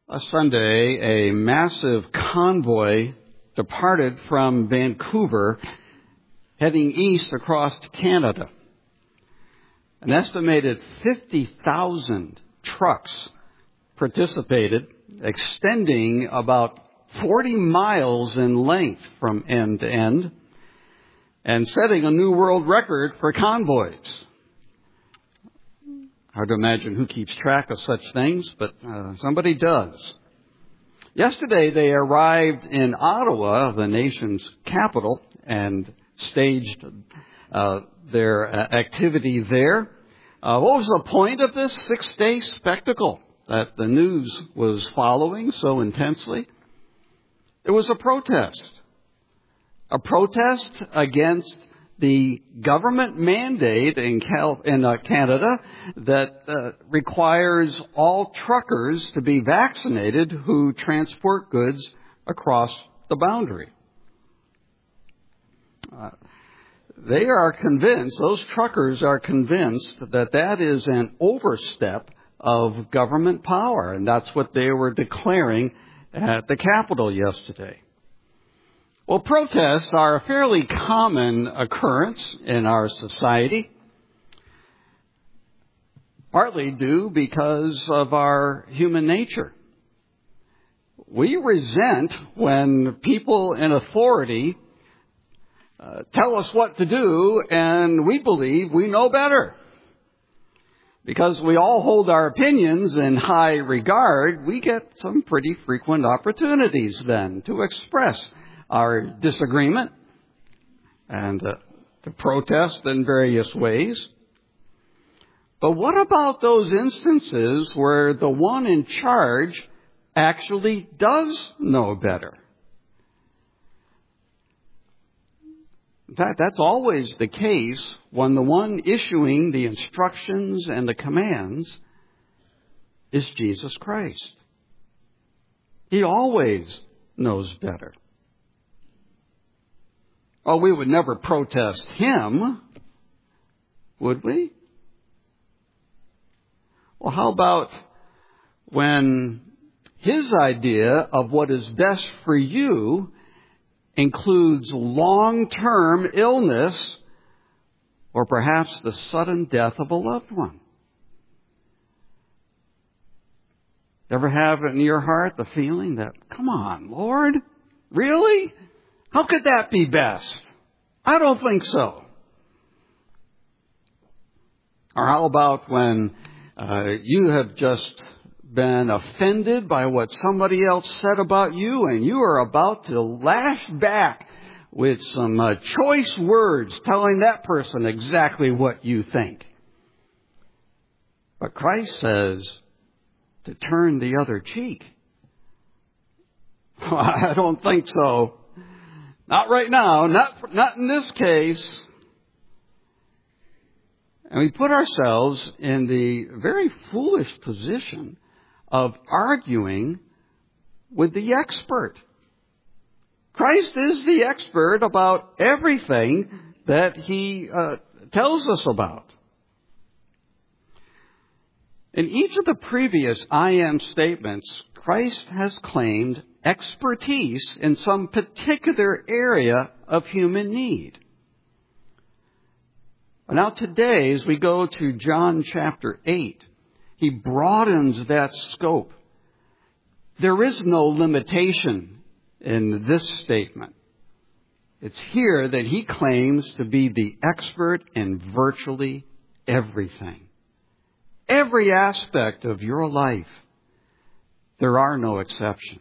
Last Sunday, a massive convoy departed from Vancouver, heading east across to Canada. An estimated 50,000 trucks participated, extending about 40 miles in length from end to end, and setting a new world record for convoys. Hard to imagine who keeps track of such things, but somebody does. Yesterday, they arrived in Ottawa, the nation's capital, and staged their activity there. What was the point of this 6-day spectacle that the news was following so intensely? It was a protest against the government mandate in Canada that requires all truckers to be vaccinated who transport goods across the boundary. They are convinced, those truckers are convinced that that is an overstep of government power, and that's what they were declaring at the Capitol yesterday. Well, protests are a fairly common occurrence in our society, partly due because of our human nature. We resent when people in authority tell us what to do, and we believe we know better. Because we all hold our opinions in high regard, we get some pretty frequent opportunities then to express our disagreement and to protest in various ways. But what about those instances where the one in charge actually does know better? In fact, that's always the case when the one issuing the instructions and the commands is Jesus Christ. He always knows better. Oh, we would never protest him, would we? Well, how about when his idea of what is best for you includes long-term illness or perhaps the sudden death of a loved one? Ever have in your heart the feeling that, come on, Lord, really? How could that be best? I don't think so. Or how about when you have just been offended by what somebody else said about you, and you are about to lash back with some choice words telling that person exactly what you think. But Christ says to turn the other cheek. I don't think so. Not right now, not in this case. And we put ourselves in the very foolish position of arguing with the expert. Christ is the expert about everything that he tells us about. In each of the previous I am statements, Christ has claimed expertise in some particular area of human need. Now today, as we go to John chapter 8, he broadens that scope. There is no limitation in this statement. It's here that he claims to be the expert in virtually everything. Every aspect of your life. There are no exceptions.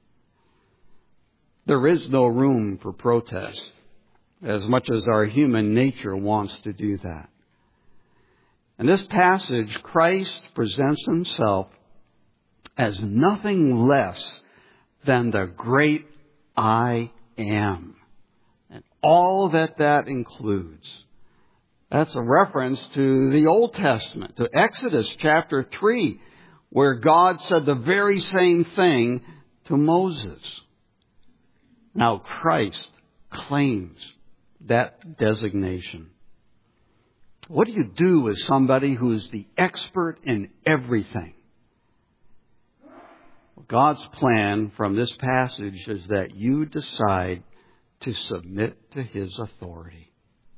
There is no room for protest, as much as our human nature wants to do that. In this passage, Christ presents himself as nothing less than the great I am, and all that includes. That's a reference to the Old Testament, to Exodus chapter 3, where God said the very same thing to Moses. Now Christ claims that designation. What do you do with somebody who is the expert in everything? God's plan from this passage is that you decide to submit to His authority.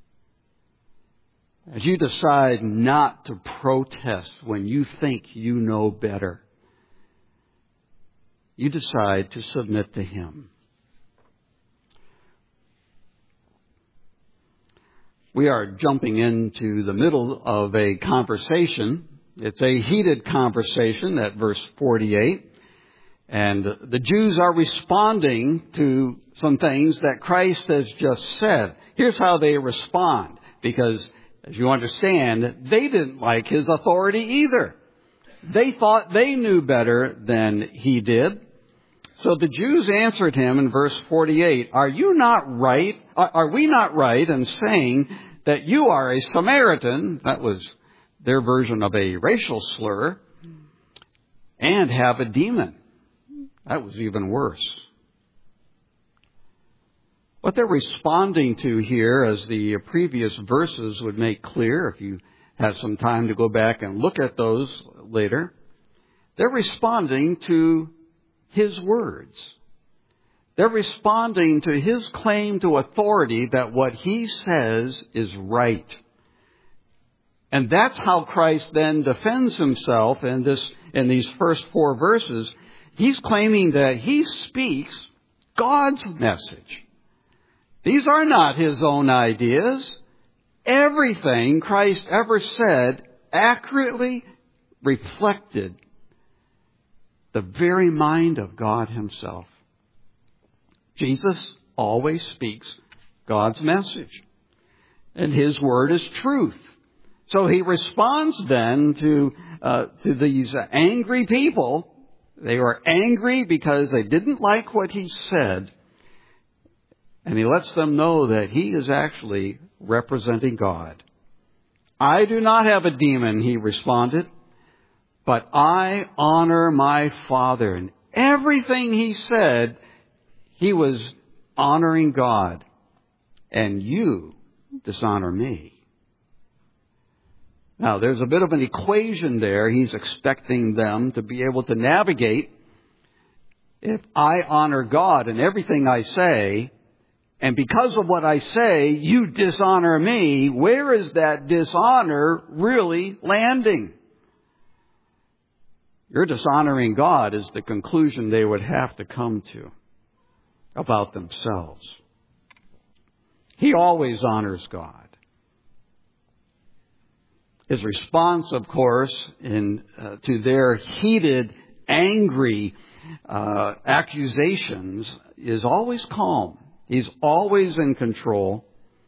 As you decide not to protest when you think you know better, you decide to submit to Him. We are jumping into the middle of a conversation. It's a heated conversation at verse 48. And the Jews are responding to some things that Christ has just said. Here's how they respond. Because, as you understand, they didn't like His authority either. They thought they knew better than He did. So the Jews answered Him in verse 48, Are we not right in saying that you are a Samaritan? That was their version of a racial slur. And have a demon. That was even worse. What they're responding to here, as the previous verses would make clear, if you have some time to go back and look at those later, they're responding to His words. They're responding to His claim to authority that what He says is right. And that's how Christ then defends Himself in these first 4 verses. He's claiming that He speaks God's message. These are not His own ideas. Everything Christ ever said accurately reflected the very mind of God Himself. Jesus always speaks God's message. And His word is truth. So He responds then to these angry people. They were angry because they didn't like what He said. And He lets them know that He is actually representing God. I do not have a demon, He responded, but I honor my Father. And everything He said, He was honoring God. And you dishonor me. Now, there's a bit of an equation there. He's expecting them to be able to navigate. If I honor God in everything I say, and because of what I say, you dishonor me, where is that dishonor really landing? You're dishonoring God is the conclusion they would have to come to about themselves. He always honors God. His response, of course, to their heated, angry accusations is always calm. He's always in control.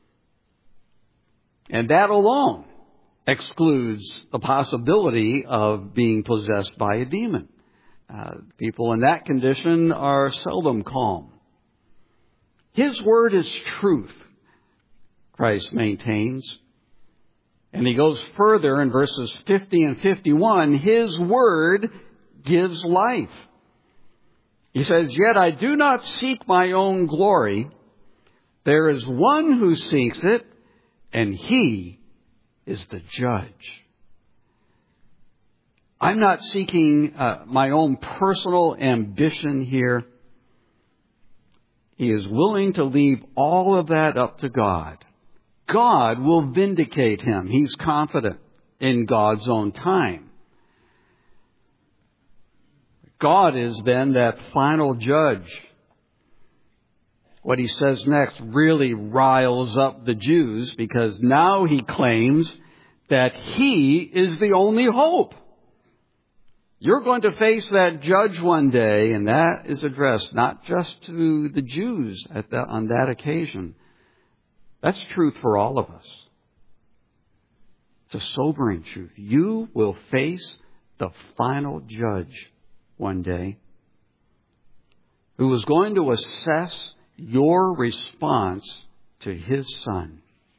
And that alone excludes the possibility of being possessed by a demon. People in that condition are seldom calm. His word is truth, Christ maintains. And He goes further in verses 50 and 51. His word gives life. He says, Yet I do not seek my own glory. There is one who seeks it, and He is the judge. I'm not seeking my own personal ambition here. He is willing to leave all of that up to God. God will vindicate him. He's confident in God's own time. God is then that final judge. What He says next really riles up the Jews because now He claims that He is the only hope. You're going to face that judge one day, and that is addressed not just to the Jews on that occasion. That's truth for all of us. It's a sobering truth. You will face the final judge one day who is going to assess your response to His Son.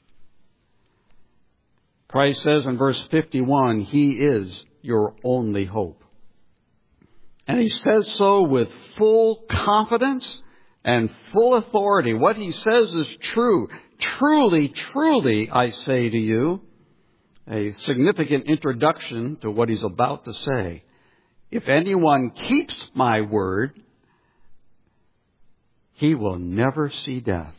Christ says in verse 51, He is your only hope. And He says so with full confidence and full authority. What He says is true. Truly, truly, I say to you, a significant introduction to what He's about to say. if anyone keeps my word, he will never see death.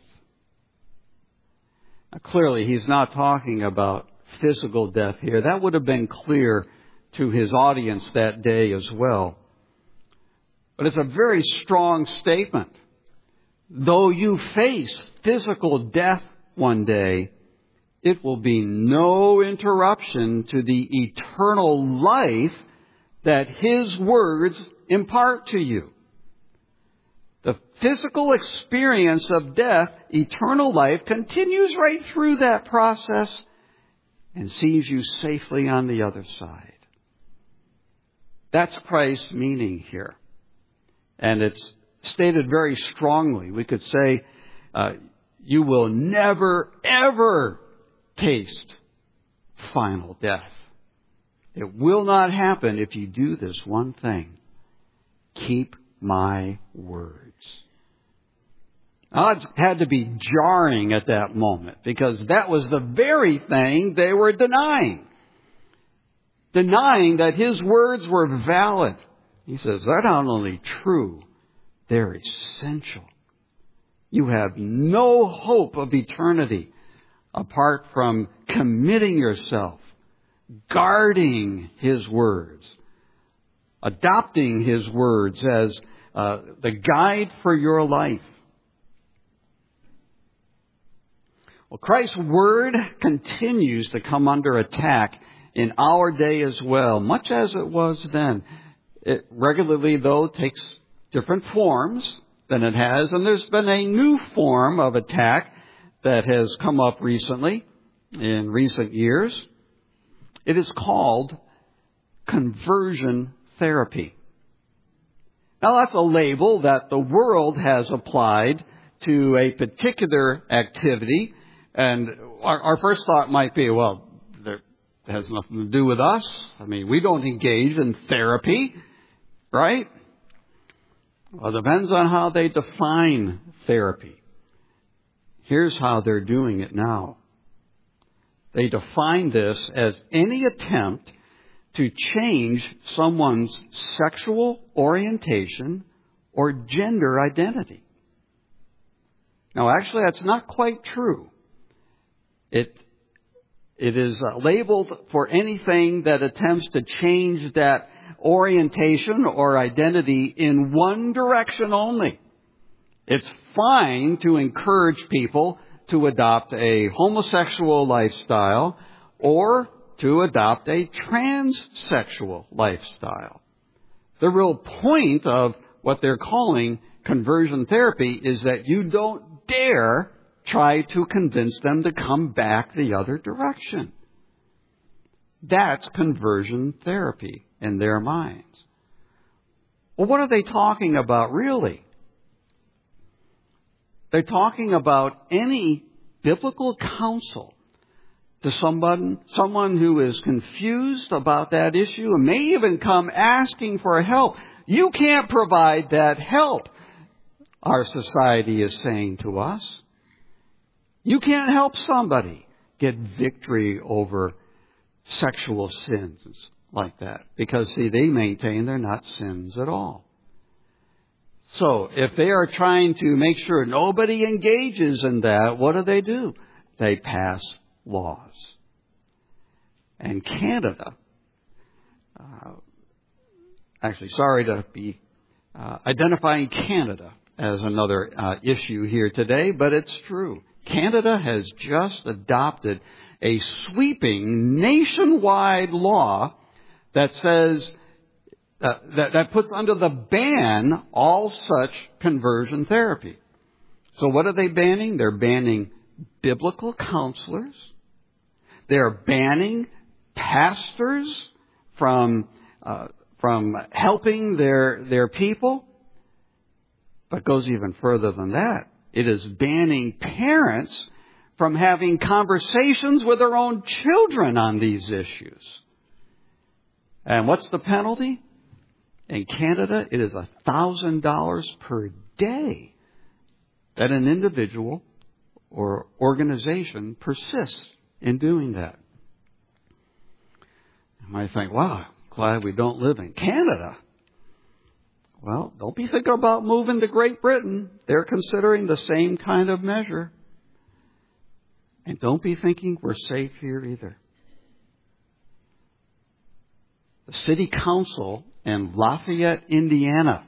Now, clearly, he's not talking about physical death here. That would have been clear to his audience that day as well. But it's a very strong statement. Though you face physical death one day, it will be no interruption to the eternal life that his words impart to you. The physical experience of death, eternal life, continues right through that process and sees you safely on the other side. That's Christ's meaning here. And it's stated very strongly. We could say, you will never, ever taste final death. It will not happen if you do this one thing. Keep my words. Now, it had to be jarring at that moment because that was the very thing they were denying. Denying that his words were valid. He says, they're not only true, they're essential. You have no hope of eternity apart from committing yourself, guarding his words, adopting his words as the guide for your life. Well, Christ's word continues to come under attack in our day as well, much as it was then. It regularly, though, takes different forms than it has, and there's been a new form of attack that has come up recently, in recent years. It is called conversion therapy. Now, that's a label that the world has applied to a particular activity, and our first thought might be, well, that has nothing to do with us. I mean, we don't engage in therapy, right? Well, it depends on how they define therapy. Here's how they're doing it now. They define this as any attempt to change someone's sexual orientation or gender identity. Now, actually, that's not quite true. It is labeled for anything that attempts to change that orientation or identity in one direction only. It's fine to encourage people to adopt a homosexual lifestyle or to adopt a transsexual lifestyle. The real point of what they're calling conversion therapy is that you don't dare try to convince them to come back the other direction. That's conversion therapy in their minds. Well, what are they talking about really? They're talking about any biblical counsel to someone who is confused about that issue and may even come asking for help. You can't provide that help, our society is saying to us. You can't help somebody get victory over sexual sins like that. Because, see, they maintain they're not sins at all. So, if they are trying to make sure nobody engages in that, what do? They pass laws. And Canada, sorry to be identifying Canada as another issue here today, but it's true. Canada has just adopted a sweeping nationwide law that says that puts under the ban all such conversion therapy. So what are they banning? They're banning biblical counselors. They're banning pastors from helping their people. But it goes even further than that. It is banning parents from having conversations with their own children on these issues. And what's the penalty? In Canada, it is $1,000 per day that an individual or organization persists in doing that. You might think, wow, glad we don't live in Canada. Well, don't be thinking about moving to Great Britain. They're considering the same kind of measure. And don't be thinking we're safe here either. The city council in Lafayette, Indiana,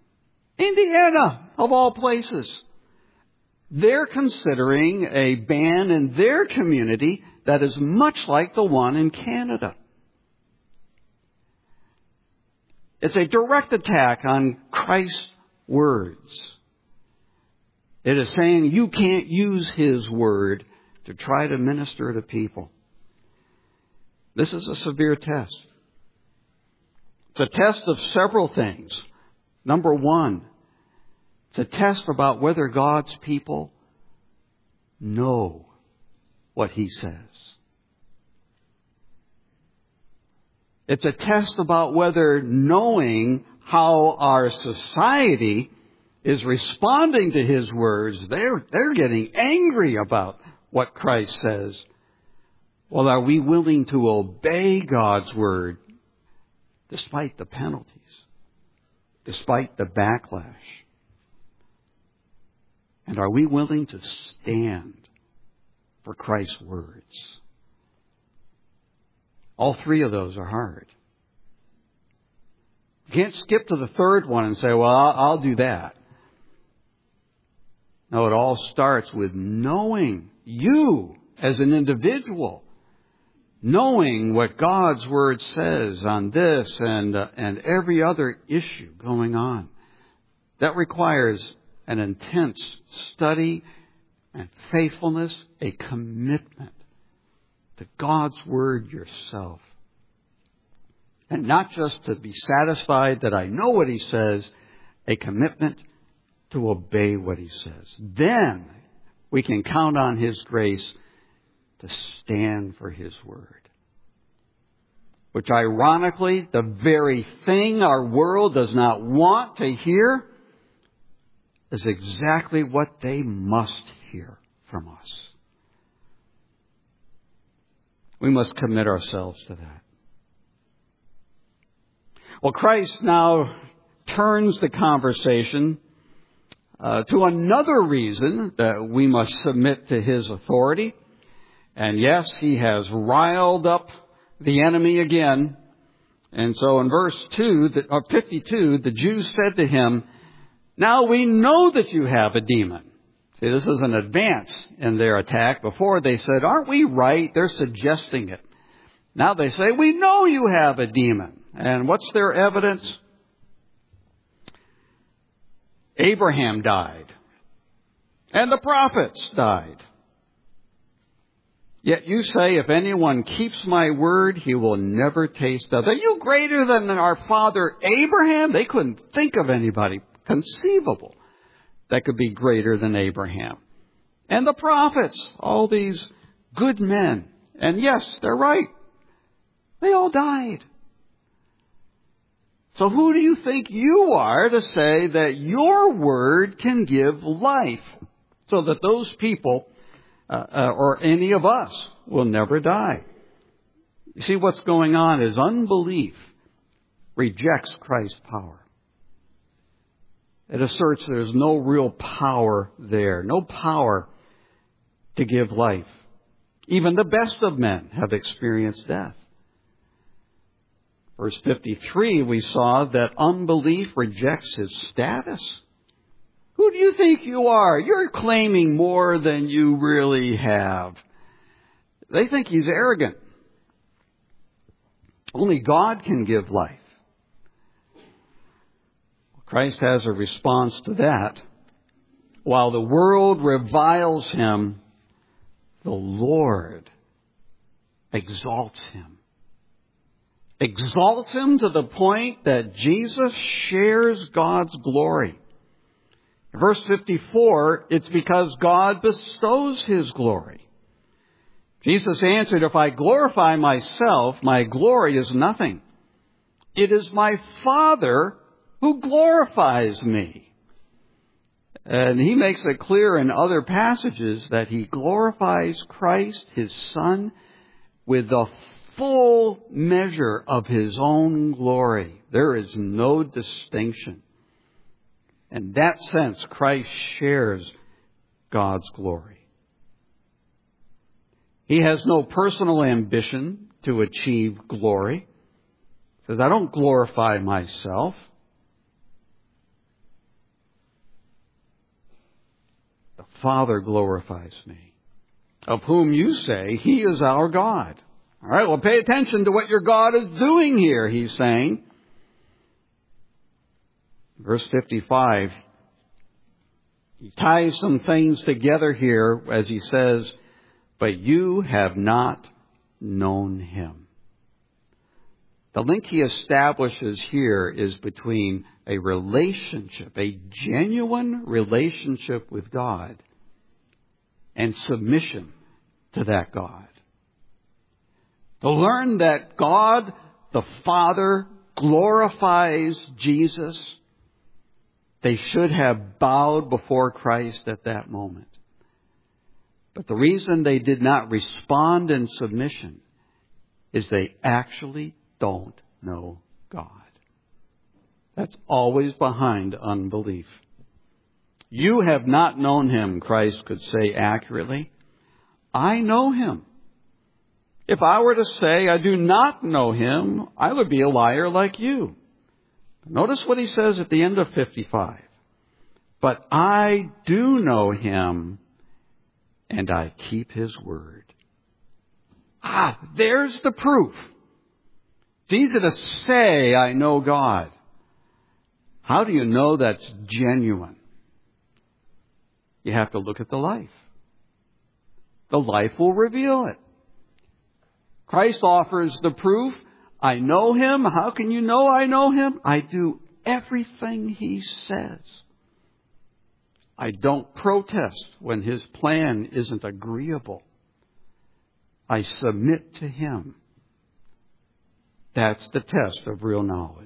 of all places, they're considering a ban in their community that is much like the one in Canada. It's a direct attack on Christ's words. It is saying you can't use His word to try to minister to people. This is a severe test. It's a test of several things. Number one, it's a test about whether God's people know what He says. It's a test about whether knowing how our society is responding to His words, they're getting angry about what Christ says. Well, are we willing to obey God's word despite the penalties, despite the backlash? And are we willing to stand for Christ's words? All three of those are hard. You can't skip to the third one and say, well, I'll do that. No, it all starts with knowing you as an individual, knowing what God's Word says on this and every other issue going on. That requires an intense study and faithfulness, a commitment to God's Word yourself. And not just to be satisfied that I know what He says, a commitment to obey what He says. Then we can count on His grace to stand for His Word. Which ironically, the very thing our world does not want to hear is exactly what they must hear from us. We must commit ourselves to that. Well, Christ now turns the conversation to another reason that we must submit to His authority. And yes, He has riled up the enemy again. And so in verse 52, the Jews said to Him, now we know that you have a demon. See, this is an advance in their attack. Before they said, aren't we right? They're suggesting it. Now they say, we know you have a demon. And what's their evidence? Abraham died. And the prophets died. Yet you say, if anyone keeps my word, he will never taste death. Are you greater than our father Abraham? They couldn't think of anybody conceivable that could be greater than Abraham. And the prophets, all these good men. And yes, they're right. They all died. So who do you think you are to say that your word can give life so that those people or any of us will never die? You see, what's going on is unbelief rejects Christ's power. It asserts there's no real power there, no power to give life. Even the best of men have experienced death. Verse 53, we saw that unbelief rejects His status. Who do you think you are? You're claiming more than you really have. They think He's arrogant. Only God can give life. Christ has a response to that. While the world reviles Him, the Lord exalts Him. Exalts Him to the point that Jesus shares God's glory. In verse 54, it's because God bestows His glory. Jesus answered, if I glorify myself, my glory is nothing. It is my Father who glorifies me. And He makes it clear in other passages that He glorifies Christ, His Son, with the full measure of His own glory. There is no distinction. In that sense, Christ shares God's glory. He has no personal ambition to achieve glory. He says, I don't glorify myself. The Father glorifies me, of whom you say He is our God. All right, well, pay attention to what your God is doing here, He's saying. Verse 55, He ties some things together here as He says, but you have not known Him. The link He establishes here is between a relationship, a genuine relationship with God, and submission to that God. To learn that God, the Father, glorifies Jesus, they should have bowed before Christ at that moment. But the reason they did not respond in submission is they actually don't know God. That's always behind unbelief. You have not known Him, Christ could say accurately. I know Him. If I were to say I do not know Him, I would be a liar like you. Notice what He says at the end of 55. But I do know Him, and I keep His word. There's the proof. It's easy to say, I know God. How do you know that's genuine? You have to look at the life. The life will reveal it. Christ offers the proof. I know Him. How can you know I know Him? I do everything He says. I don't protest when His plan isn't agreeable. I submit to Him. That's the test of real knowledge.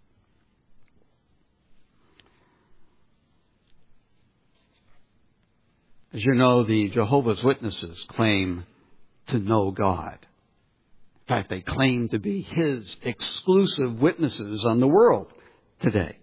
As you know, the Jehovah's Witnesses claim to know God. In fact, they claim to be His exclusive witnesses on the world today.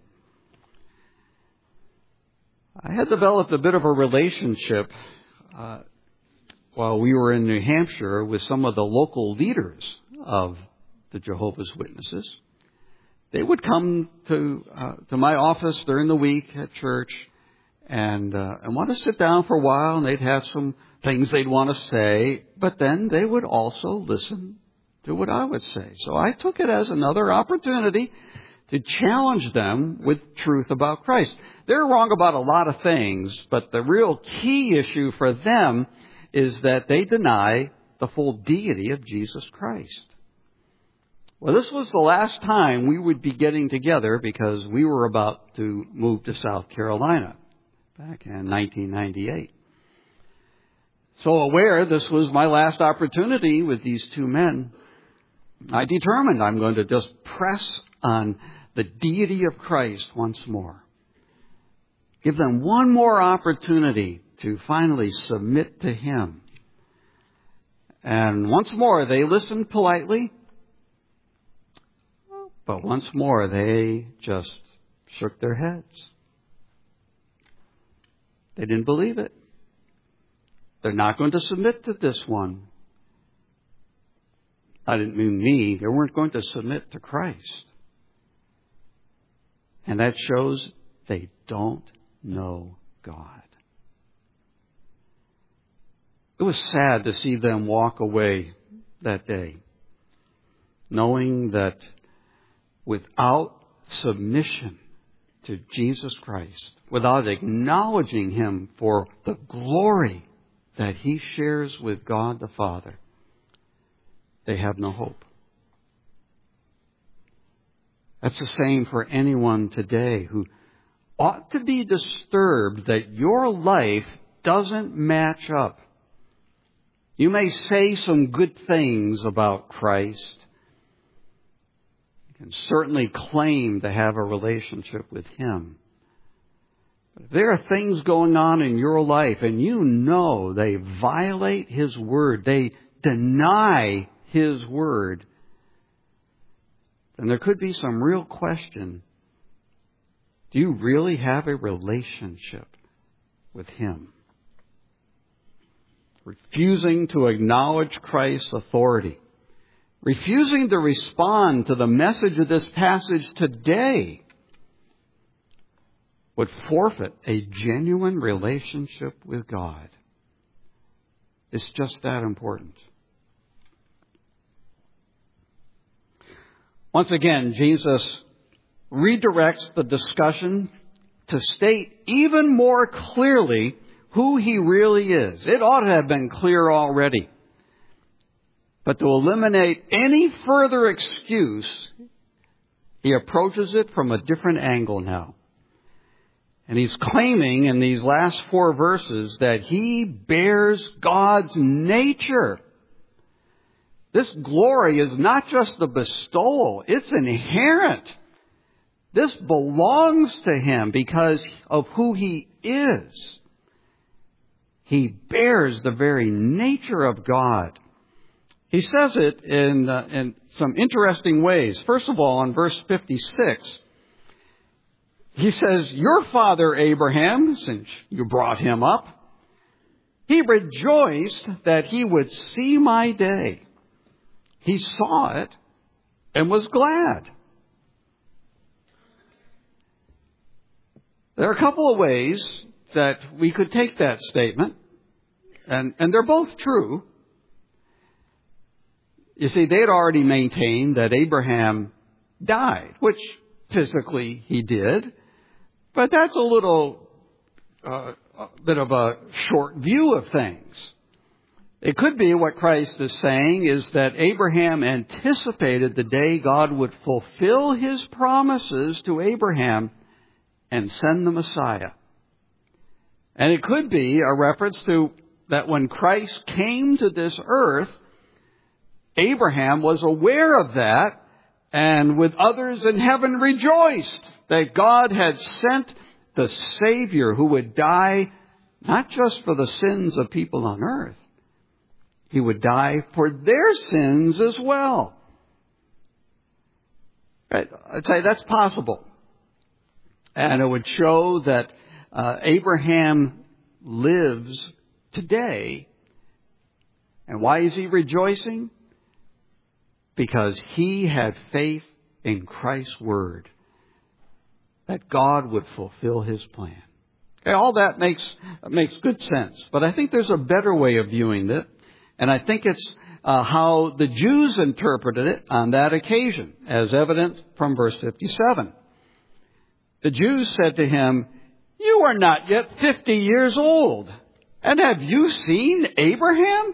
I had developed a bit of a relationship while we were in New Hampshire with some of the local leaders of the Jehovah's Witnesses. They would come to my office during the week at church and want to sit down for a while, and they'd have some things they'd want to say, but then they would also listen to what I would say. So I took it as another opportunity to challenge them with truth about Christ. They're wrong about a lot of things, but the real key issue for them is that they deny the full deity of Jesus Christ. Well, this was the last time we would be getting together because we were about to move to South Carolina back in 1998. So aware this was my last opportunity with these two men, I determined I'm going to just press on the deity of Christ once more. Give them one more opportunity to finally submit to Him. And once more, they listened politely. But once more, they just shook their heads. They didn't believe it. They're not going to submit to this one. I didn't mean me. They weren't going to submit to Christ. And that shows they don't know God. It was sad to see them walk away that day, knowing that without submission to Jesus Christ, without acknowledging Him for the glory that He shares with God the Father, they have no hope. That's the same for anyone today who ought to be disturbed that your life doesn't match up. You may say some good things about Christ. You can certainly claim to have a relationship with Him. But if there are things going on in your life and you know they violate His Word, they deny His Word, then there could be some real question Do you really have a relationship with Him? Refusing to acknowledge Christ's authority, refusing to respond to the message of this passage today, would forfeit a genuine relationship with God. It's just that important. Once again, Jesus redirects the discussion to state even more clearly who He really is. It ought to have been clear already. But to eliminate any further excuse, He approaches it from a different angle now. And He's claiming in these last 4 verses that He bears God's nature. This glory is not just the bestowal, it's inherent. This belongs to Him because of who He is. He bears the very nature of God. He says it in some interesting ways. First of all, in verse 56, He says, your father Abraham, since you brought him up, he rejoiced that he would see my day. He saw it and was glad. There are a couple of ways that we could take that statement, and they're both true. You see, they had already maintained that Abraham died, which physically he did, but that's a little bit of a short view of things. It could be what Christ is saying is that Abraham anticipated the day God would fulfill His promises to Abraham and send the Messiah. And it could be a reference to that when Christ came to this earth, Abraham was aware of that and with others in heaven rejoiced that God had sent the Savior who would die not just for the sins of people on earth. He would die for their sins as well. I'd say that's possible. And it would show that Abraham lives today. And why is he rejoicing? Because he had faith in Christ's word that God would fulfill His plan. Okay, all that makes good sense. But I think there's a better way of viewing it. And I think it's how the Jews interpreted it on that occasion, as evident from verse 57. The Jews said to him, you are not yet 50 years old, and have you seen Abraham?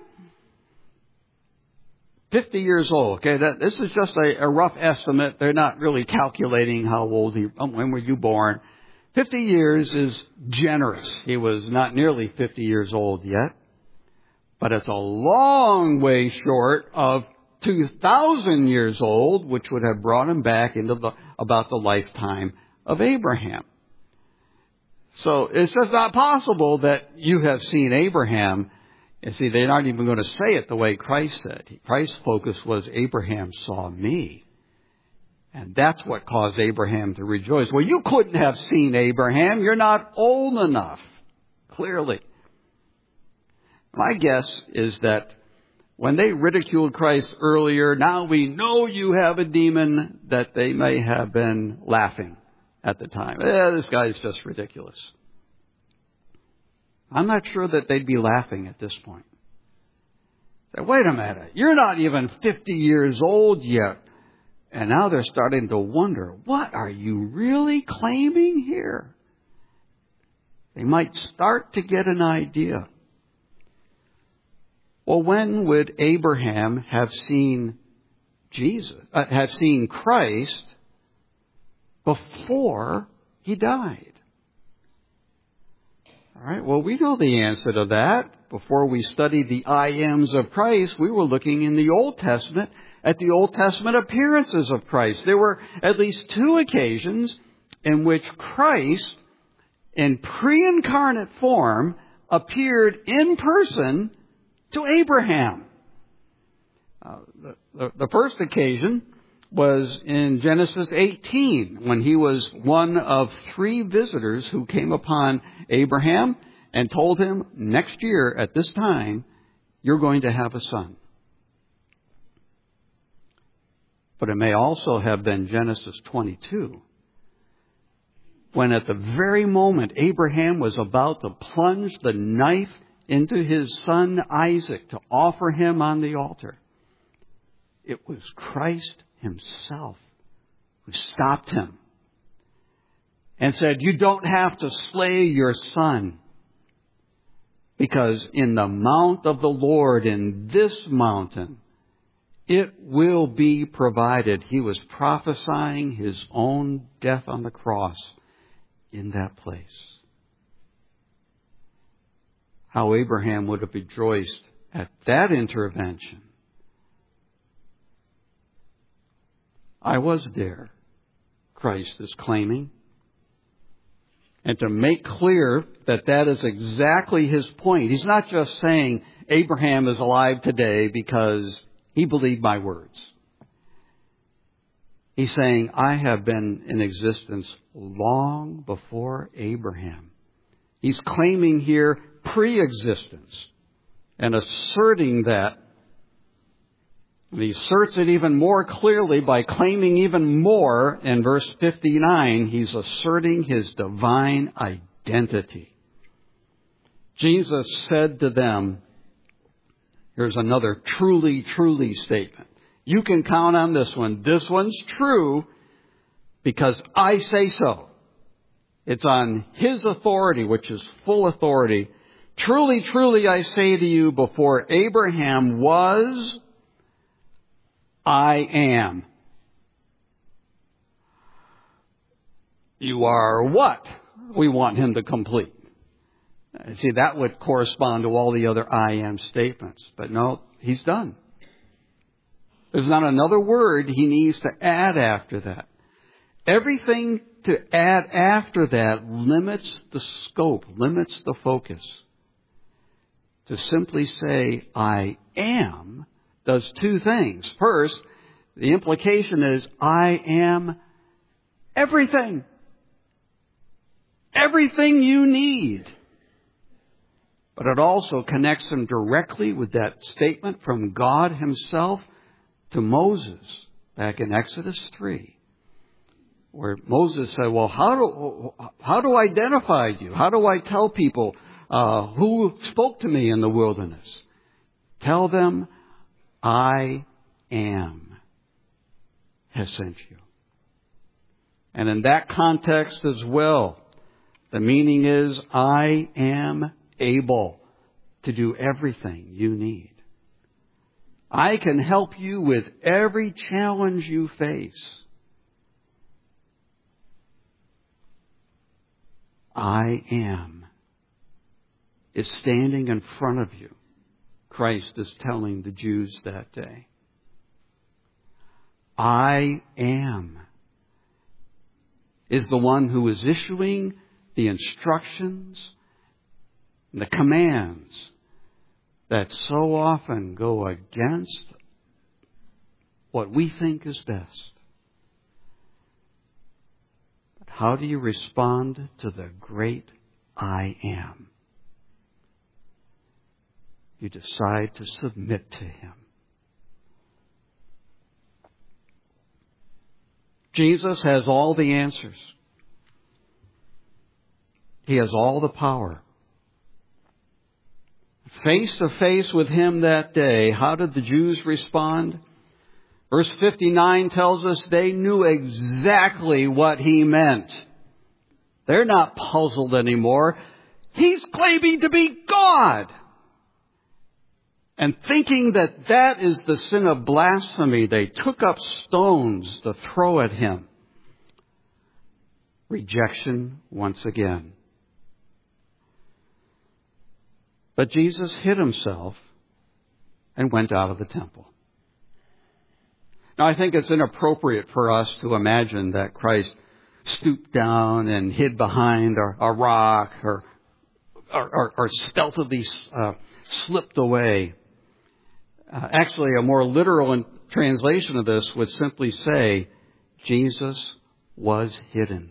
50 years old. Okay, this is just a rough estimate. They're not really calculating how old when were you born. 50 years is generous. He was not nearly 50 years old yet. But it's a long way short of 2,000 years old, which would have brought him back into about the lifetime of Abraham. So it's just not possible that you have seen Abraham. You see, they're not even going to say it the way Christ said. Christ's focus was Abraham saw me. And that's what caused Abraham to rejoice. Well, you couldn't have seen Abraham. You're not old enough, clearly. My guess is that when they ridiculed Christ earlier, now we know you have a demon, that they may have been laughing at the time. This guy's just ridiculous. I'm not sure that they'd be laughing at this point. Say, wait a minute, you're not even 50 years old yet. And now they're starting to wonder, what are you really claiming here? They might start to get an idea. Well, when would Abraham have seen Christ before he died? All right, well, we know the answer to that. Before we studied the I ams of Christ, we were looking in the Old Testament at the Old Testament appearances of Christ. There were at least 2 occasions in which Christ, in pre-incarnate form, appeared in person to Abraham. The first occasion was in Genesis 18, when he was one of 3 visitors who came upon Abraham and told him, next year at this time, you're going to have a son. But it may also have been Genesis 22, when at the very moment Abraham was about to plunge the knife into his son Isaac to offer him on the altar, it was Christ himself who stopped him and said, you don't have to slay your son, because in the mount of the Lord, in this mountain, it will be provided. He was prophesying his own death on the cross in that place. How Abraham would have rejoiced at that intervention. I was there, Christ is claiming. And to make clear that that is exactly his point, he's not just saying Abraham is alive today because he believed my words. He's saying, I have been in existence long before Abraham. He's claiming here pre-existence and asserting that. And he asserts it even more clearly by claiming even more in verse 59. He's asserting his divine identity. Jesus said to them, here's another truly, truly statement. You can count on this one. This one's true because I say so. It's on his authority, which is full authority. Truly, truly, I say to you, before Abraham was, I am. You are what we want him to complete. See, that would correspond to all the other I am statements. But no, he's done. There's not another word he needs to add after that. Everything to add after that limits the scope, limits the focus. To simply say, I am, does 2 things. First, the implication is, I am everything. Everything you need. But it also connects him directly with that statement from God himself to Moses back in Exodus 3, where Moses said, well, how do I identify you? How do I tell people who spoke to me in the wilderness? Tell them, I am has sent you. And in that context as well, the meaning is, I am able to do everything you need. I can help you with every challenge you face. I am is standing in front of you, Christ is telling the Jews that day. I am is the one who is issuing the instructions, the commands that so often go against what we think is best. But how do you respond to the great I am? You decide to submit to him. Jesus has all the answers. He has all the power. Face to face with him that day, how did the Jews respond? Verse 59 tells us they knew exactly what he meant. They're not puzzled anymore. He's claiming to be God. And thinking that that is the sin of blasphemy, they took up stones to throw at him. Rejection once again. But Jesus hid himself and went out of the temple. Now, I think it's inappropriate for us to imagine that Christ stooped down and hid behind a rock or stealthily slipped away. Actually, a more literal translation of this would simply say, Jesus was hidden,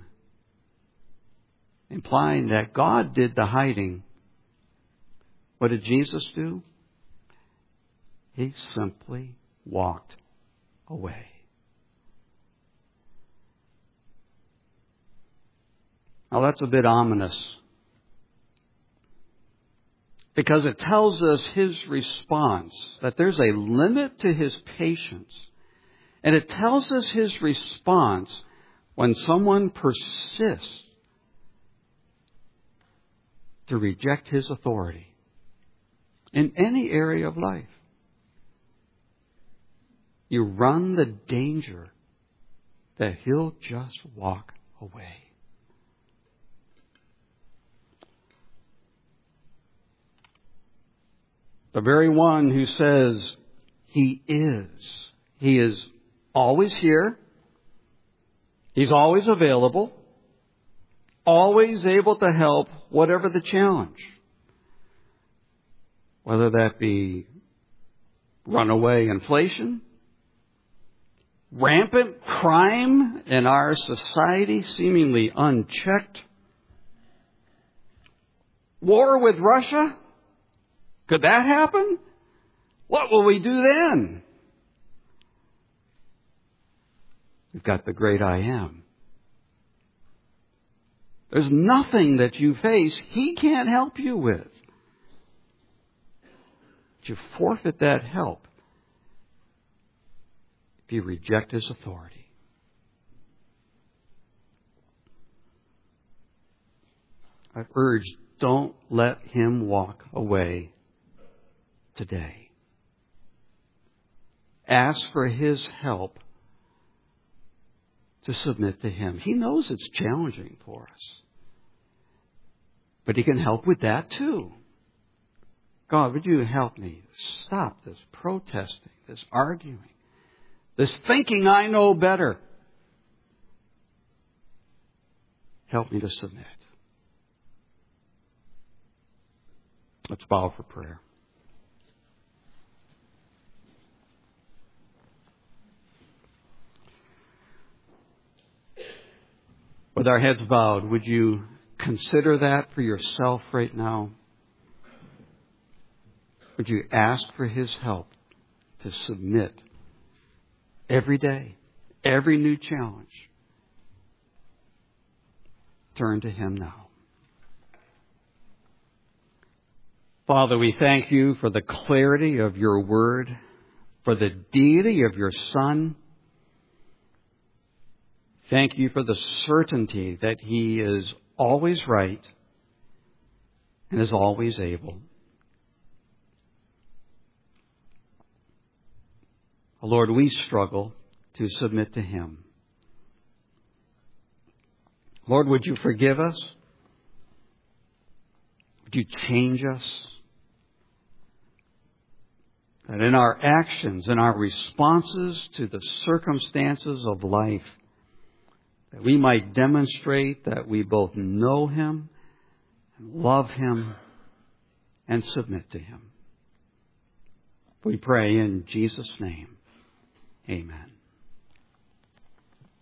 implying that God did the hiding. What did Jesus do? He simply walked away. Now that's a bit ominous, because it tells us his response, that there's a limit to his patience. And it tells us his response when someone persists to reject his authority in any area of life. You run the danger that he'll just walk away. The very one who says he is always here. He's always available, always able to help whatever the challenge. Whether that be runaway inflation, rampant crime in our society, seemingly unchecked, war with Russia. Could that happen? What will we do then? We've got the great I Am. There's nothing that you face he can't help you with. But you forfeit that help if you reject his authority. I urge, don't let him walk away today. Ask for his help to submit to him. He knows it's challenging for us, but he can help with that too. God, would you help me stop this protesting, this arguing, this thinking I know better? Help me to submit. Let's bow for prayer. With our heads bowed, would you consider that for yourself right now? Would you ask for his help to submit every day, every new challenge? Turn to him now. Father, we thank you for the clarity of your word, for the deity of your Son. Thank you for the certainty that he is always right and is always able. Lord, we struggle to submit to him. Lord, would you forgive us? Would you change us? That in our actions, in our responses to the circumstances of life, that we might demonstrate that we both know him, love him, and submit to him. We pray in Jesus' name. Amen.